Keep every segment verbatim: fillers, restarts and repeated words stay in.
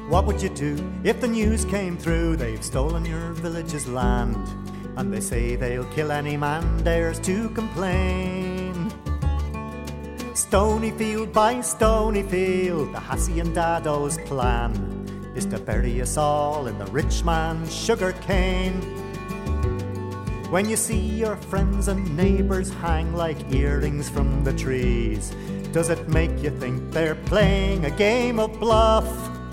What would you do if the news came through they've stolen your village's land? And they say they'll kill any man dares to complain. Stonyfield by Stonyfield, the Hassie and Dado's plan is to bury us all in the rich man's sugar cane. When you see your friends and neighbours hang like earrings from the trees, does it make you think they're playing a game of bluff?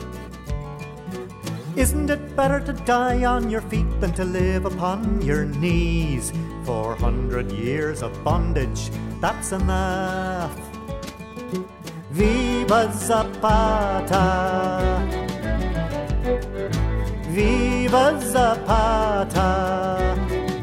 Isn't it better to die on your feet than to live upon your knees? Four hundred years of bondage, that's enough. Viva Zapata! Viva Zapata!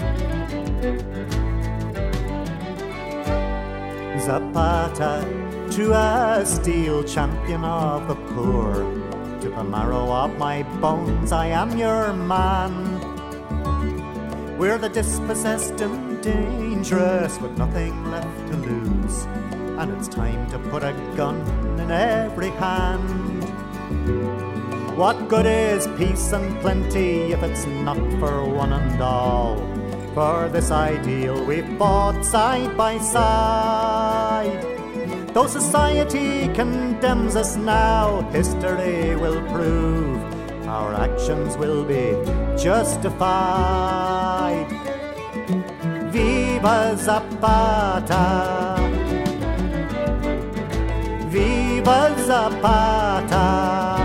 Zapata, true as steel, champion of the poor. To the marrow of my bones, I am your man. We're the dispossessed and dangerous, with nothing left to lose, and it's time to put a gun in every hand. What good is peace and plenty if it's not for one and all? For this ideal we fought side by side. Though society condemns us now, history will prove our actions will be justified. Viva Zapata! Viva Zapata!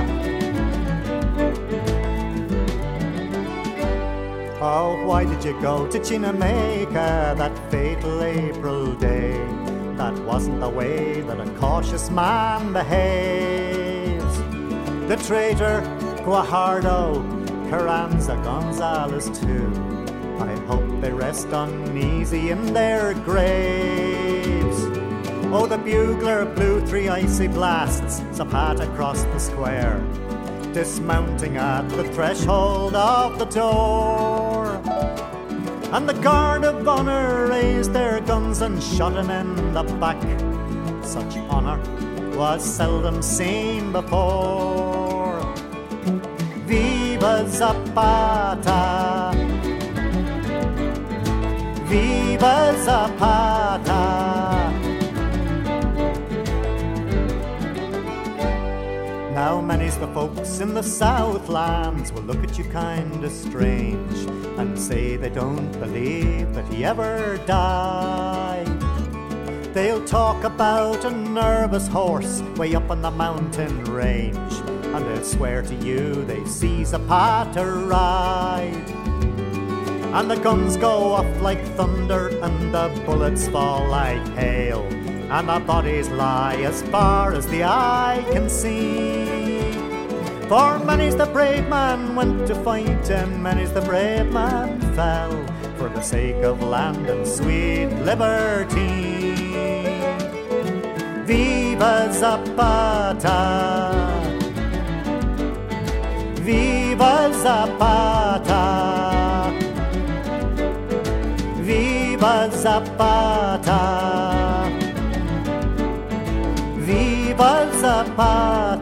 Oh, why did you go to Chinamaica that fatal April day? That wasn't the way that a cautious man behaves. The traitor Guajardo, Carranza, Gonzalez too, I hope they rest uneasy in their graves. Oh, the bugler blew three icy blasts, Zapata crossed the square, dismounting at the threshold of the door. And the guard of honour raised their guns and shot him in the back. Such honour was seldom seen before. Viva Zapata! Viva Zapata! Now many's the folks in the Southlands will look at you kinda strange and say they don't believe that he ever died. They'll talk about a nervous horse way up on the mountain range, and they'll swear to you they see Zapata ride. And the guns go off like thunder and the bullets fall like hail, and the bodies lie as far as the eye can see. For many's the brave man went to fight, and many's the brave man fell, for the sake of land and sweet liberty. Viva Zapata! Viva Zapata! Viva Zapata! Viva Zapata!